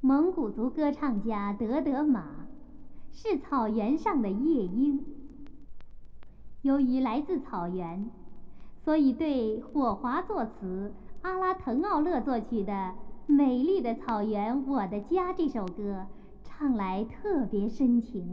蒙古族歌唱家德德玛，是草原上的夜莺。由于来自草原，所以对火华作词、阿拉腾奥勒作曲的《美丽的草原我的家》这首歌唱来特别深情。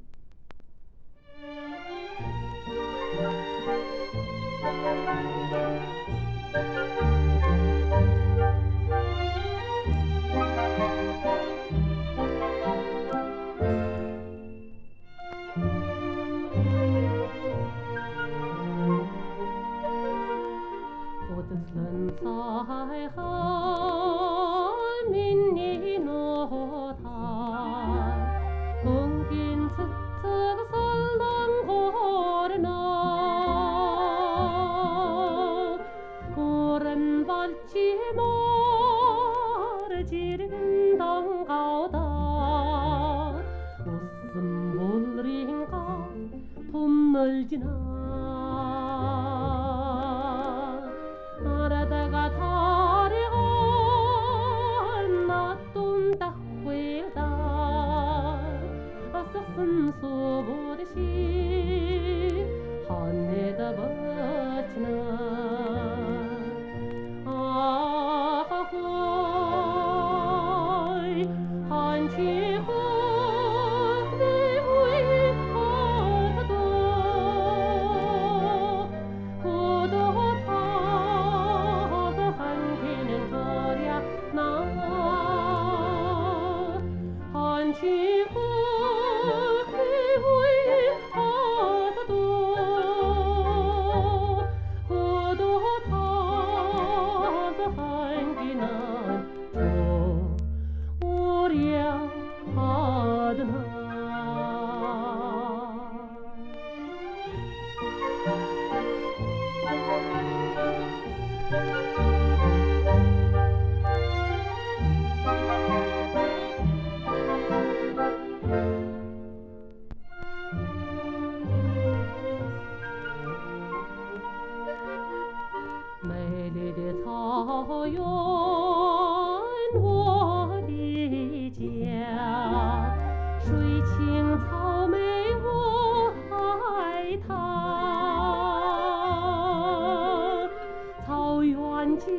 美丽的草原，我的家，水青草莓我爱它，草原就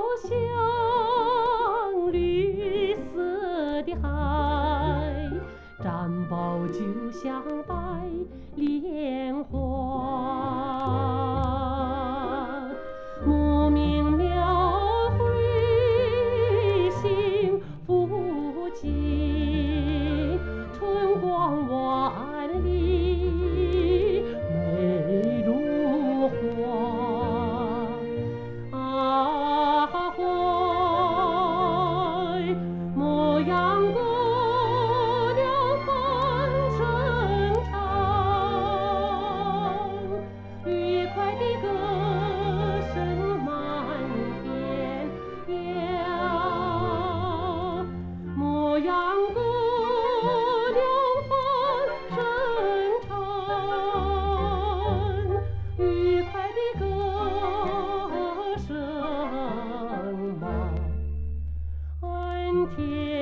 像绿色的海，毡包就像白莲花。牧民描绘幸福景，春光万里美如画。啊，怀牧羊姑娘放声唱，愉快的歌声满天飘，牧羊姑娘放声唱，愉快的歌声满天。